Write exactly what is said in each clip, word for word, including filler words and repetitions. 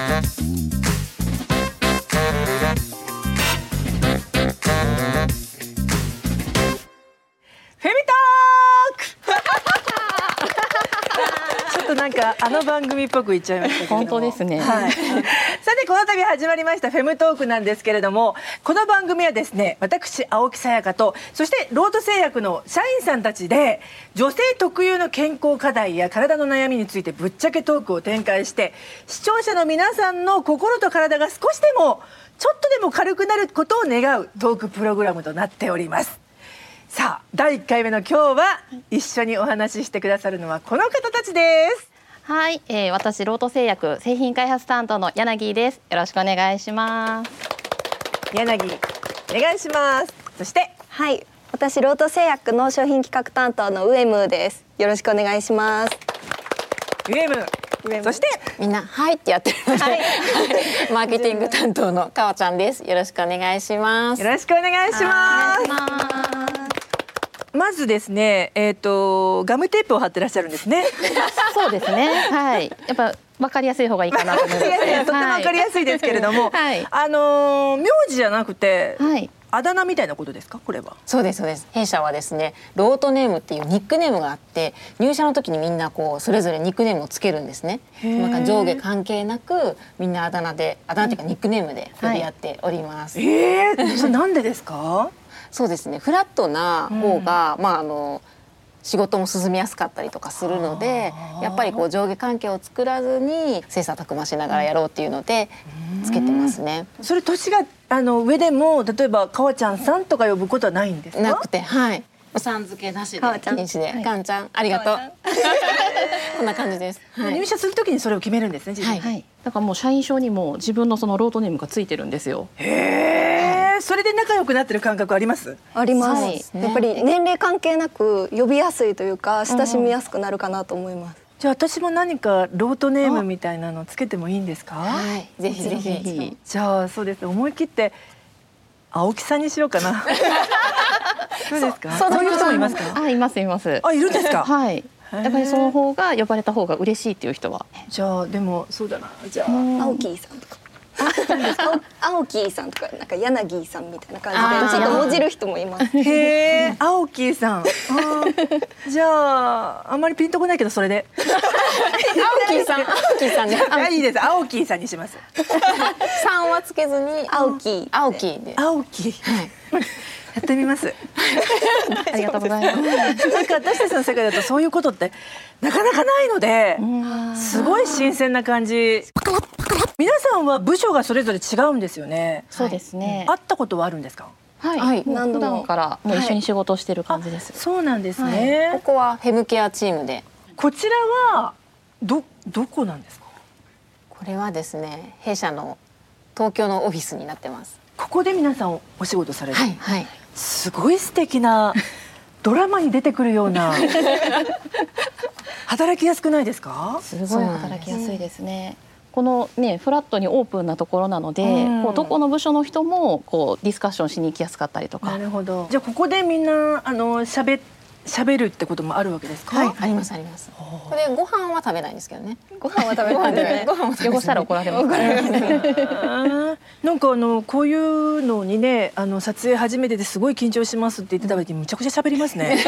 フェミトークちょっとなんかあの番組っぽく言っちゃいましたけれども、 本当ですね、 はい、さてこの度始まりましたフェムトークなんですけれども、この番組はですね、私青木さやかとそしてロート製薬の社員さんたちで女性特有の健康課題や体の悩みについてぶっちゃけトークを展開して、視聴者の皆さんの心と体が少しでもちょっとでも軽くなることを願うトークプログラムとなっております。さあだいいっかいめの今日は一緒にお話ししてくださるのはこの方たちです。 はい、えー、私ロート製薬製品開発担当の柳です。よろしくお願いします。 柳お願いします。そしてはい、私ロート製薬の商品企画担当のウエムーです。よろしくお願いします。 ウエムそしてみんなはいってやってるので、はい、マーケティング担当のかわちゃんです。よろしくお願いします。 よろしくお願いします。まずですね、えっとガムテープを貼ってらっしゃるんですね。 そうですね。はい。やっぱわかりやすい方がいいかなと思います。 いやいやとてもわかりやすいですけれども、 はい、 あの名字じゃなくて、 はい、 あだ名みたいなことですか、これは。 そうですそうです。弊社はですね、ロートネームっていうニックネームがあって、入社の時にみんなこうそれぞれニックネームをつけるんですね。なんか上下関係なくみんなあだ名で、あだ名っていうかニックネームで呼び合っております。 はい、えー、それなんでですか？ そうですね、フラットな方が、うん、まああの仕事も進みやすかったりとかするので、やっぱりこう上下関係を作らずに切磋琢磨しながらやろうっていうのでつけてますね。 それ年があの上でも例えばかわちゃんさんとか呼ぶことはないんですか？ なくて、はい、さん付けなしで禁止で、かんちゃんありがとうこんな感じです。 はい、入社するときにそれを決めるんですね、自分で。 はい、だからもう社員証にも自分のそのロートネームがついてるんですよ。 へー、それで仲良くなってる感覚あります？ あります、 はい、 やっぱり年齢関係なく呼びやすいというか親しみやすくなるかなと思います。 じゃあ私も何かロートネームみたいなのつけてもいいんですか？ はい、ぜひぜひ。 じゃあそうですね、思い切って青木さんにしようかな。そうですか？そういう人もいますか？ あ、いますいます。 あ、いるんですか？ はい。やっぱりその方が呼ばれた方が嬉しいっていう人は。 じゃあでもそうだな。じゃあ青木さんとか。青木さんとかなんか柳さんみたいな感じでちょっともじる人もいます。 へえ、青木さん。じゃああんまりピンとこないけどそれで。 青木さん、青木さんで。 あ、いいです。青木さんにします。 さんはつけずに青木。 青木で。 青木。やってみます。 ありがとうございます。 なんか私たちの世界だとそういうことってなかなかないので、すごい新鮮な感じ。皆さんは部署がそれぞれ違うんですよね。 そうですね。 会ったことはあるんですか？ はい。はい、普段からもう一緒に仕事をしてる感じです。 はい、そうなんですね、 はい。ここはフェムケアチームで。 こちらはどどこなんですか？ これはですね、弊社の東京のオフィスになってます。 ここで皆さんお仕事される。 はいはい。 すごい素敵なドラマに出てくるような働きやすくないですか？ すごい働きやすいですね。このねフラットにオープンなところなので、うん、こうどこの部署の人もこうディスカッションしに行きやすかったりとか。 なるほど。じゃあここでみんなあのしゃべ喋るってこともあるわけですか？ はい、ありますあります。これご飯は食べないんですけどね。 ご飯は食べないね。 ご飯は汚したら怒られますから。 なんかあのこういうのにね、あの撮影初めてですごい緊張しますって言ってた時にむちゃくちゃ喋りますね。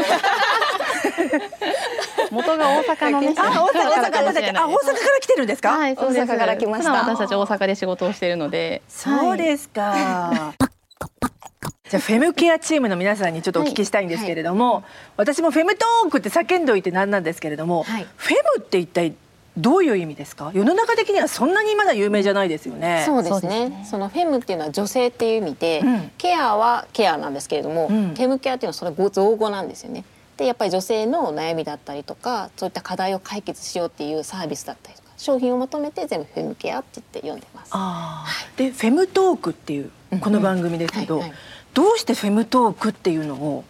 元が大阪のね。 あ、大阪、大阪、大阪、あ、大阪から来てるんですか？ はい、そうです。 大阪から来ました。 私たち大阪で仕事をしているので。 そうですか。じゃあフェムケアチームの皆さんにちょっとお聞きしたいんですけれども、はいはい、私もフェムトークって叫んでおいてなんなんですけれども、はい、フェムって一体どういう意味ですか？世の中的にはそんなにまだ有名じゃないですよね。 そうですね。そのフェムっていうのは女性っていう意味で、うん、ケアはケアなんですけれども、うん、フェムケアっていうのはそれ造語なんですよね。でやっぱり女性の悩みだったりとかそういった課題を解決しようっていうサービスだったりとか商品をまとめて全部フェムケアって言って呼んでます。 あ、はい、でフェムトークっていうこの番組ですけど、うんうんはいはい、どうしてフェムトークっていうのを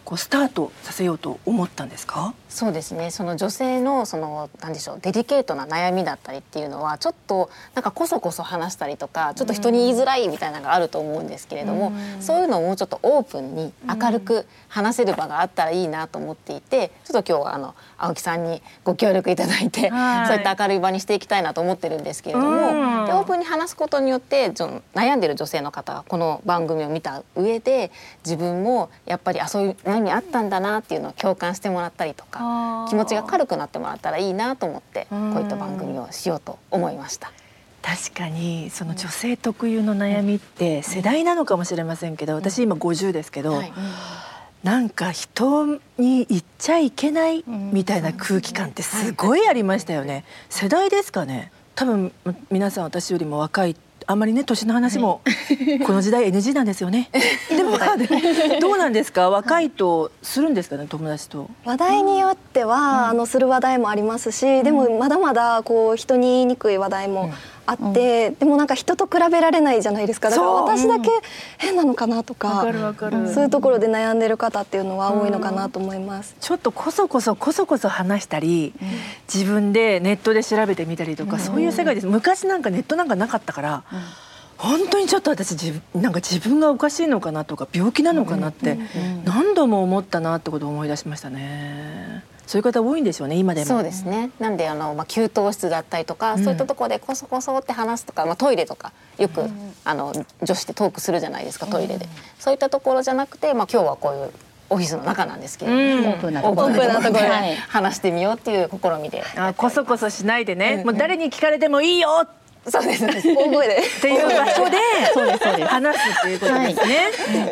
こうスタートさせようと思ったんですか？ そうですね。その女性のその何でしょう、デリケートな悩みだったりっていうのはちょっとなんかこそこそ話したりとか、ちょっと人に言いづらいみたいなのがあると思うんですけれども、うん、そういうのをもうちょっとオープンに明るく話せる場があったらいいなと思っていて、ちょっと今日はあの青木さんにご協力いただいて、はい、そういった明るい場にしていきたいなと思ってるんですけれども、うん、でオープンに話すことによって悩んでる女性の方がこの番組を見た上で、自分もやっぱりあそういう悩みあったんだなっていうのを共感してもらったりとか、気持ちが軽くなってもらったらいいなと思って、こういった番組をしようと思いました。 確かにその女性特有の悩みって世代なのかもしれませんけど、私今ごじゅうですけど、はい、なんか人に言っちゃいけないみたいな空気感ってすごいありましたよね。世代ですかね。多分皆さん私よりも若い、あんまりね年の話もこの時代 エヌジー なんですよね。でもどうなんですか、若いとするんですかね、友達と。 話題によっては、うん、あのする話題もありますし、でもまだまだこう人に言いにくい話題もあって、うん、でもなんか人と比べられないじゃないですか。だから私だけ変なのかなとか、わかるわかる、そういうところで悩んでる方っていうのは多いのかなと思います。 うん、ちょっとこそこそこそこそ話したり、うん、自分でネットで調べてみたりとか、うん、そういう世界です。昔なんかネットなんかなかったから、うん、本当にちょっと私自分なんか自分がおかしいのかなとか病気なのかなって何度も思ったなってことを思い出しましたね。そういう方多いんでしょうね、今でも。 そうですね。なんであの、まあ、給湯室だったりとか、うん、そういったところでこそこそって話すとか、まあ、トイレとかよく、うん、あの女子ってトークするじゃないですか、トイレで、うん、そういったところじゃなくて、まあ、今日はこういうオフィスの中なんですけれども、うん、 オープンなところで話してみようっていう試みで。 あ、こそこそしないでね、うん、もう誰に聞かれてもいいよ、 そうです大声でっていう場所で話すっていうことですね。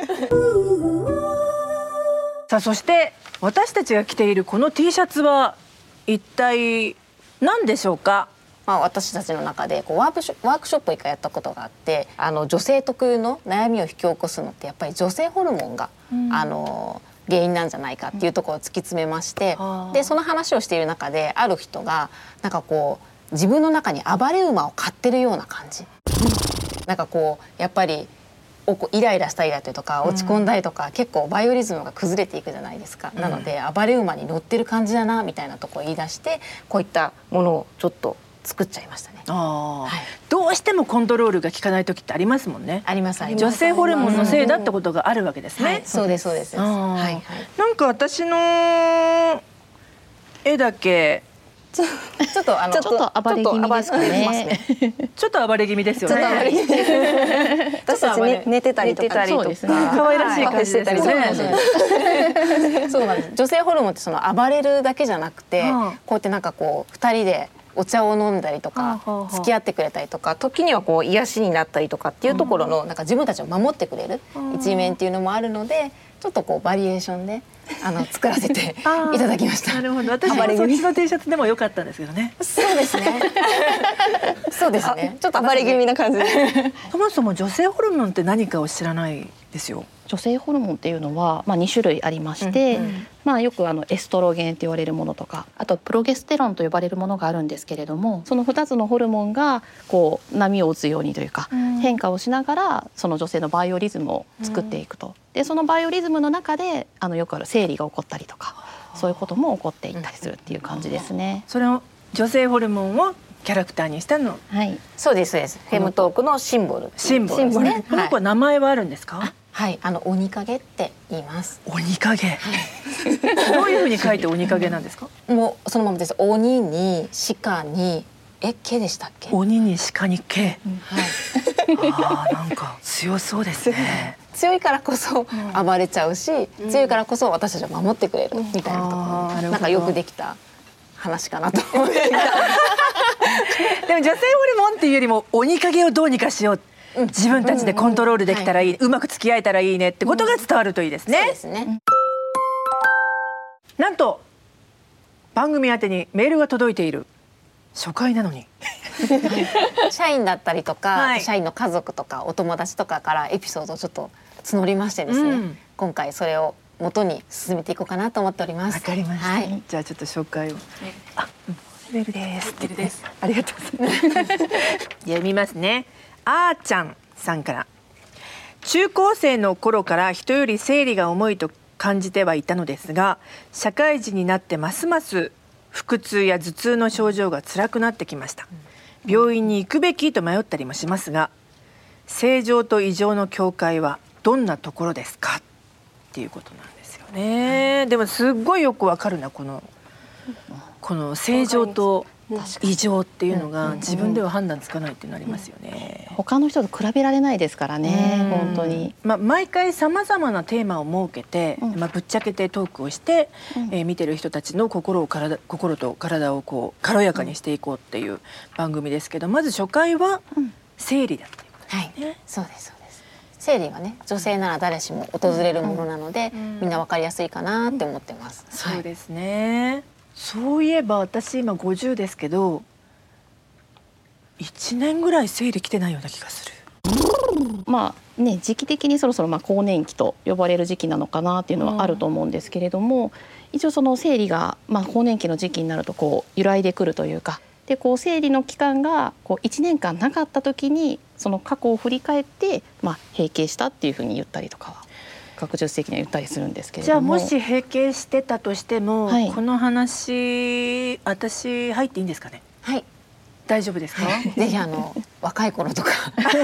はい、さあそして私たちが着ているこの T シャツは一体何でしょうか。 まあ、私たちの中でこうワークショ、ワークショップを一回やったことがあって、あの女性特有の悩みを引き起こすのってやっぱり女性ホルモンが、うん、あの原因なんじゃないかっていうところを突き詰めまして、うん、でその話をしている中である人がなんかこう自分の中に暴れ馬を飼ってるような感じ、うん、なんかこうやっぱりイライラしたりだったりとか落ち込んだりとか、うん、結構バイオリズムが崩れていくじゃないですか、うん、なので暴れ馬に乗ってる感じだなみたいなところを言い出して、こういったものをちょっと作っちゃいましたね。 あ、はい、どうしてもコントロールが効かない時ってありますもんね。 ありますあります。 女性ホルモンのせいだってことがあるわけですね。はい、 そうですそうです。はいはい。 なんか私の絵だけちょっとあのちょっと暴れ気味ですかね。 ちょっと暴れ気味ですよね。 私たち寝てたりとか、 可愛らしい感じですよね。 そうなんです。女性ホルモンってその暴れるだけじゃなくて、こうやってなんかこう二人でお茶を飲んだりとか付き合ってくれたりとか、時にはこう癒しになったりとかっていうところのなんか自分たちを守ってくれる一面っていうのもあるので、ちょっとこうバリエーションであの作らせていただきました。 なるほど。私もそっちの T シャツでも良かったんですけどね。 そうですね。そうですね。ちょっと暴れ気味な感じで。 そもそも女性ホルモンって何かを知らないですよ。 女性ホルモンっていうのは、まあ、に種類ありまして、うんうん、まあ、よくあのエストロゲンって言われるものとか、あとプロゲステロンと呼ばれるものがあるんですけれども、そのふたつのホルモンがこう波を打つようにというか、うん、変化をしながらその女性のバイオリズムを作っていくと、うん、でそのバイオリズムの中であのよくある生理が起こったりとか、そういうことも起こっていったりするっていう感じですね。 それを女性ホルモンをキャラクターにしたの。 はい、 そうですそうです。フェムトークのシンボル。 シンボルですね。この子は名前はあるんですか？ はい、あの鬼影って言います。 鬼影。はい、どういうふうに書いて鬼影なんですか？ もうそのままです。鬼に鹿にえ毛でしたっけ？ 鬼に鹿に毛。 うん、はい。 ああ、なんか強そうですね。 強いからこそ暴れちゃうし、うん、強いからこそ私たちを守ってくれるみたいなところ、うん、なんかよくできた話かなと思って。 でも女性ホルモンっていうよりも鬼影をどうにかしよう。自分たちでコントロールできたらいい、うまく付き合えたらいいねってことが伝わるといいですね。 そうですね。 なんと番組宛てにメールが届いている。初回なのに社員だったりとか、はい、社員の家族とかお友達とかからエピソードをちょっと募りましてですね、うん、今回それを元に進めていこうかなと思っております。 わかりました、はい、じゃあちょっと紹介を。あ、メールです。メールです。ありがとうございます。読みますね。あーちゃんさんから、中高生の頃から人より生理が重いと感じてはいたのですが、社会人になってますます腹痛や頭痛の症状が辛くなってきました。病院に行くべきと迷ったりもしますが、正常と異常の境界はどんなところですかっていうことなんですよね。でもすっごいよくわかるな、このこの正常と異常っていうのが自分では判断つかないっていうのありますよね。 他の人と比べられないですからね、本当に。 まあ、毎回さまざまなテーマを設けて、うん、まあ、ぶっちゃけてトークをして、うん、えー、見てる人たちの心を体心と体をこう軽やかにしていこうっていう番組ですけど、まず初回は生理だっていうことですね。 はい、そうですそうです。生理はね、女性なら誰しも訪れるものなので、うん、みんな分かりやすいかなって思ってます。 うん、そうですね。はい、そういえば私今ごじゅうですけど、いちねんぐらい生理来てないような気がする。 まあね、時期的にそろそろまあ更年期と呼ばれる時期なのかなっていうのはあると思うんですけれども、うん、一応その生理がまあ更年期の時期になるとこう揺らいでくるというか、でこう生理の期間がこういちねんかんなかった時にその過去を振り返ってまあ閉経したっていうふうに言ったりとかは学術的には言ったりするんですけれども。 じゃあもし閉経してたとしても、はい、この話私入っていいんですかね。 はい、 大丈夫ですか。 ぜひあの若い頃とかちょっ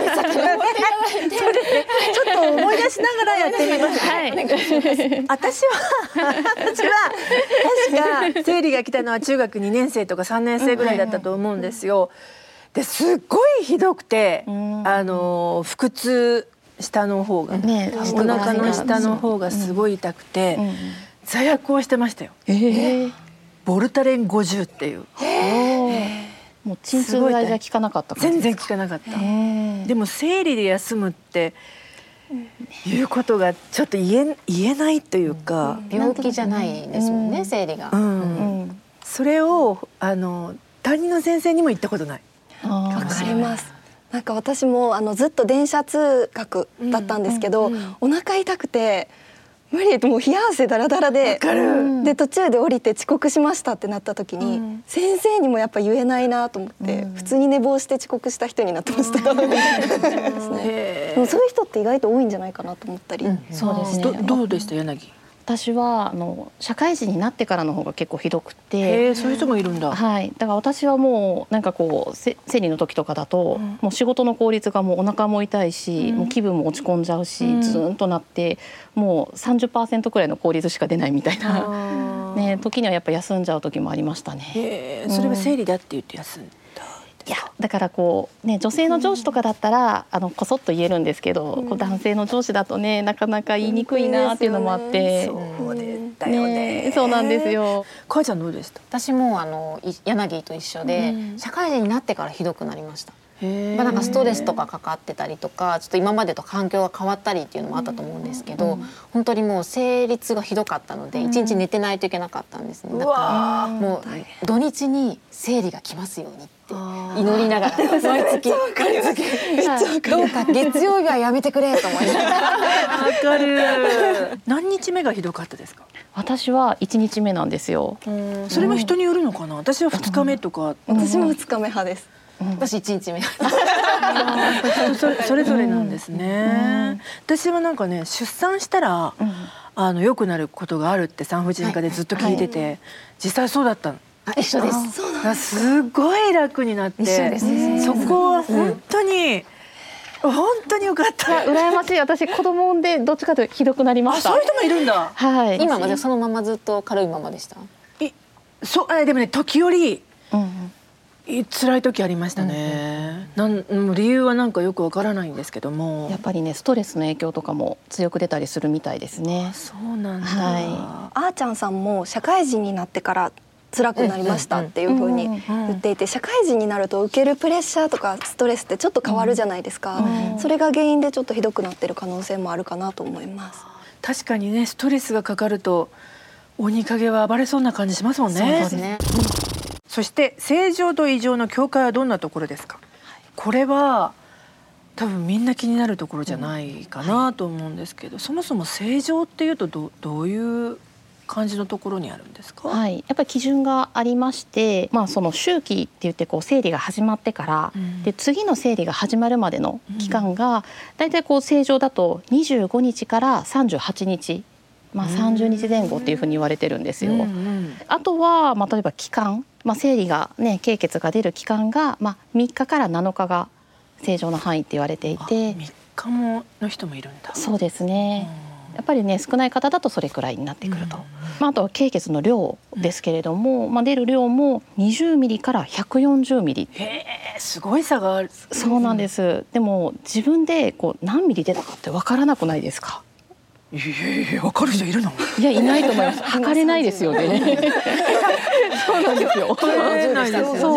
と思い出しながらやってみます。はい、私は私は確か生理が来たのは中学にねん生とかさんねん生ぐらいだったと思うんですよ。ですっごいひどくて、あの腹痛、下の方が、ね、お腹の下の方がすごい痛くて、うんうん、座薬をしてましたよ。えー、ボルタレンごじゅうっていう。 もう鎮痛剤じゃ効かなかった感じですか。 全然効かなかった。でも生理で休むっていうことがちょっと言え、言えないというか、 うん、病気じゃないですもんね、うん、生理が、うんうん、 それをあの担任の先生にも言ったことない。 わかります。なんか私もあのずっと電車通学だったんですけど、うんうんうん、お腹痛くて無理、もう冷や汗だらだらで、で途中で降りて遅刻しましたってなった時に、うん、先生にもやっぱ言えないなと思って、うん、普通に寝坊して遅刻した人になってました。そういう人って意外と多いんじゃないかなと思ったり、うん、 そうですね。 ど, どうでした柳。 私はあの社会人になってからの方が結構ひどくて、 へー、そういう人もいるんだ。 はい、だから私はもうなんかこう生理の時とかだと、うん、もう仕事の効率がもうお腹も痛いし、うん、もう気分も落ち込んじゃうし、うん、ズーンとなってもう さんじゅっパーセント くらいの効率しか出ないみたいな、ね、時にはやっぱ休んじゃう時もありましたね。 へー、それは生理だって言って休んだ。 いやだからこう、ね、女性の上司とかだったら、うん、あのこそっと言えるんですけど、うん、こう男性の上司だとねなかなか言いにくいなっていうのもあって、 そうだよね。 ね、そうなんですよ。 かあちゃんどうでした？ 私もあの柳と一緒で、うん、社会人になってからひどくなりました。まあ、なんかストレスとかかかってたりとか、ちょっと今までと環境が変わったりっていうのもあったと思うんですけど、うん、本当にもう生理痛がひどかったので一日寝てないといけなかったんですね。だからもう土日に生理が来ますようにって祈りながら毎月毎月どうか月曜日はやめてくれと思いながら。 わかる。何日目がひどかったですか？ 私はいちにちめなんですよ。 それも人によるのかな。私はふつかめとか。 うん、私もふつかめ派です。 うん、私いちにちめそ, それぞれなんですね、うん、私はなんかね出産したら、うん、あの良くなることがあるって産婦人科でずっと聞いてて、はいはい、実際そうだったの。 あ、一緒です。 すごい楽になって、そこは本当に、うん、本当に良かった。 羨ましい。私子供産んでどっちかというとひどくなりました。 あ、そういう人もいるんだ。 はい。 今までそのままずっと軽いままでした。 いそうあでもね時折、うん辛い時ありましたね、うん、なん理由はなんかよくわからないんですけども、 やっぱりねストレスの影響とかも強く出たりするみたいですね。 そうなんだ、 はい、あーちゃんさんも社会人になってから辛くなりましたっていう風に言っていて、社会人になると受けるプレッシャーとかストレスってちょっと変わるじゃないですか、うんうん、それが原因でちょっとひどくなってる可能性もあるかなと思います。 確かにねストレスがかかると鬼影は暴れそうな感じしますもんね。 そうですね。 そして正常と異常の境界はどんなところですか？はい、これは多分みんな気になるところじゃないかなと思うんですけど、うんはい、そもそも正常っていうと ど, どういう感じのところにあるんですか？ はい、やっぱり基準がありまして、まあ、その周期って言ってこう生理が始まってから、うん、で次の生理が始まるまでの期間が、うん、だいたいこう正常だとにじゅうごにちからさんじゅうはちにちまあ、さんじゅうにちぜん後っていうふうに言われてるんですよ。 うんうん、 あとは、まあ、例えば期間、まあ、生理がね経血が出る期間が、まあ、みっかからなのかが正常な範囲って言われていて、 みっかもの人もいるんだ。 そうですね、やっぱりね少ない方だとそれくらいになってくると、うんまあ、あとは経血の量ですけれども、まあ、出る量もにじゅうミリからひゃくよんじゅうミリ。 へー、すごい差がある。 そうなんです。でも自分でこう何ミリ出たかってわからなくないですか？ いやいや、分かる人いるの？ いや、いないと思います。測れないですよね。そうなんですよ。 測れないですよね。 そう、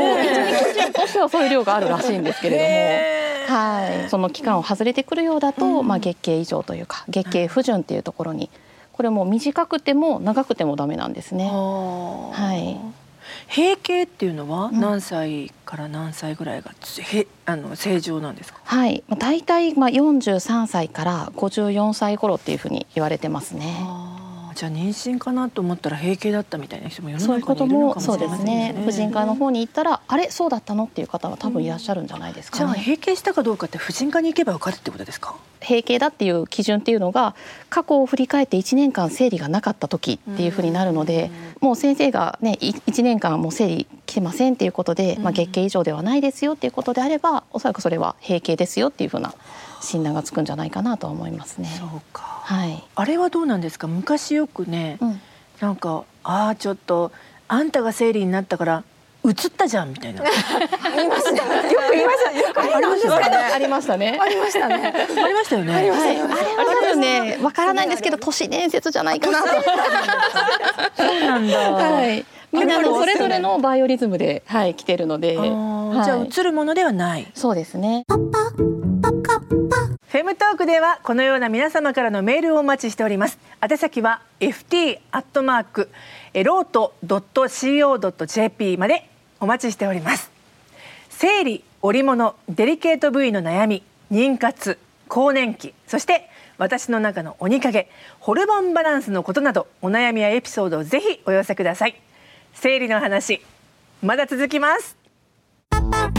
基準としてはそういう量があるらしいんですけれども、はい、その期間を外れてくるようだと、うん、まあ月経異常というか月経不順っていうところに、これも短くても長くてもダメなんですね。はい。 閉経っていうのは何歳から何歳ぐらいがへあの正常なんですか？ はい、だいたいまあよんじゅうさんさいからごじゅうよんさい頃っていうふうに言われてますね。 あ、じゃあ妊娠かなと思ったら閉経だったみたいな人も世の中にいるのかもしれませんね。そういうこともそうですね。婦人科の方に行ったら、あれそうだったのっていう方は多分いらっしゃるんじゃないですかね。 じゃあ閉経したかどうかって婦人科に行けば分かるってことですか？ 閉経だっていう基準っていうのが過去を振り返っていちねんかん生理がなかった時っていうふうになるので、もう先生がねいちねんかんもう生理来てませんっていうことで、まあ、月経異常ではないですよっていうことであれば、おそらくそれは閉経ですよっていうふうな診断がつくんじゃないかなと思いますね。 そうか、 はい、 あれはどうなんですか？昔よくね、うん、なんかああちょっとあんたが生理になったから映ったじゃんみたいな。ありましたね。よく言いました。よくありましたね。 ありましたね。 ありましたね。 ありましたよね。 はい、あれは多分ね、わからないんですけど都市伝説じゃないかなと。 そうなんだ。 はい。みんなのそれぞれのバイオリズムで、はい、来てるので、 はい、じゃあ映るものではない。 そうですね。 フェムトークではこのような皆様からのメールをお待ちしております。宛先は エフティー アットマーク ロート ドット シーオー ドット ジェーピー までお待ちしております。生理、織物、デリケート部位の悩み、妊活、更年期、そして私の中の鬼影、ホルモンバランスのことなど、お悩みやエピソードをぜひお寄せください。生理の話まだ続きます。